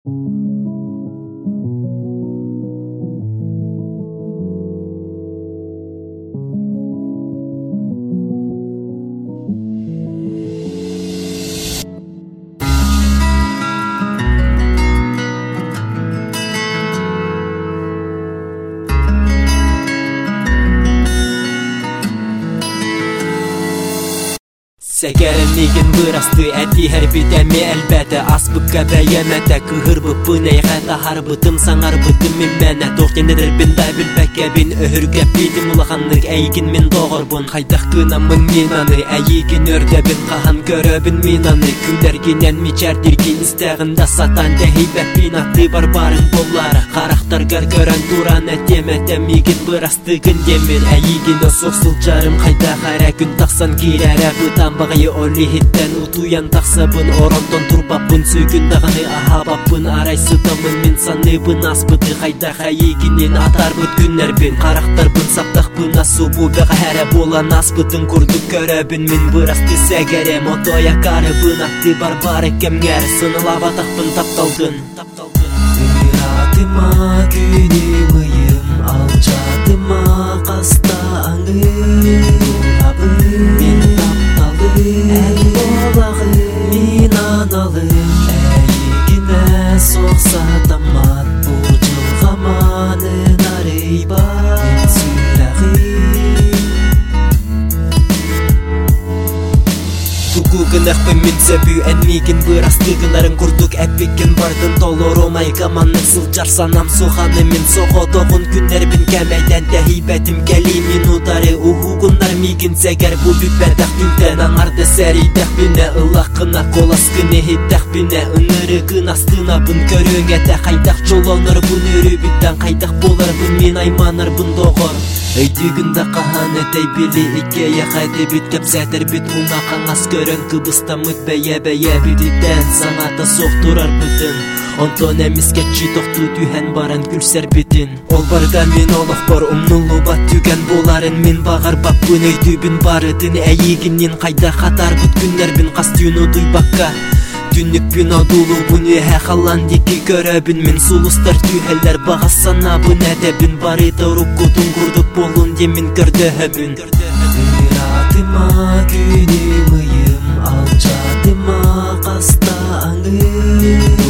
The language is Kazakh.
Сәгәренлеген бұрасты әті әрбетәме әлбәті Аспыққа бәйәмәті күғырбыппын әйғата харбытым саңарбытым мен мәні Тоқтенербін дайбіл бәкәбін өһіргәп бейдім ұлғанлық әйгін мен доғырбын Қайдақ қынамын мен аны әйгін өрдәбін қахан көрөбін мен аны Күлдергенен мечәрдерген істәғында сатан тәхейбәппен аты барбарын боллары Қарақтарғар көрән туран әтем егін бұрастығын демен Әйгін осықсыл жарым қайдақ әрә күн тақсан керәрә бұтан Бағайы олі хеттен ұтуян тақсабын Оронтон турбаппын сөйгін дағаны ахабаппын Арайсыдамын мен саныбын аспыды Қайдақ әйгінен атар бұд күннербін Қарақтарбын саптақпын асубу Бәға әрі болан аспыдың күрдік көрәбін Мен бұрасты сәгәрем Отоя қарыбын атты барбары кәмгәр Сынылабатақпын тапталдын Ыратыма күні мыйым Алжатыма қаста аңы Мен әй болағы мен аналым Әйгіне соқса тамат Бұл жылғаманын арыйба Мен сүйрағы Тугугынақпын мен сөбі әнмеген бұрастығыларын күрдік әппеккен бардың толыр омай каманның сылжар санам соғаны мен соғодоғын күннербін кәмәйден тәхейбәтім кәли мен удары ұғуғынар меген сәгәр бұл бүпәдәқ күнтен аңарды сәрейдәқ бүні ұлақына қоласқыны хеттәқ бүні ұнырығын астына бұн көрің әті қайдақ жолоныр бұн өрі бүттен қайдақ болар бұн мен айманыр бұн доғыр Өйдігінді қахан әтей білі икея қайды бүткәп сәдір бүт ұңа қаңас көрін Кыбыстамыт бәйе бүтіден саңаты соқтырар бүтін Онтон әміскәтші тоқты түйән баран күлсәр бітін Ол барға мен олық бар ұмнулу бат түген боларын Мен бағар бап бұн өйдүбін барыдын Әйігінен қайда қатар бұт күннербін қастүйіну дуйбаққа Түнік бүн адулу бұн өйә қалан декі көрәбін Мен сұлыстар түйәлер бағасана бұн әдәбін Бары дұрып құтын құрдық болын демін көрді әбін Ыратыма күні мыйым Алжатыма қаста аңы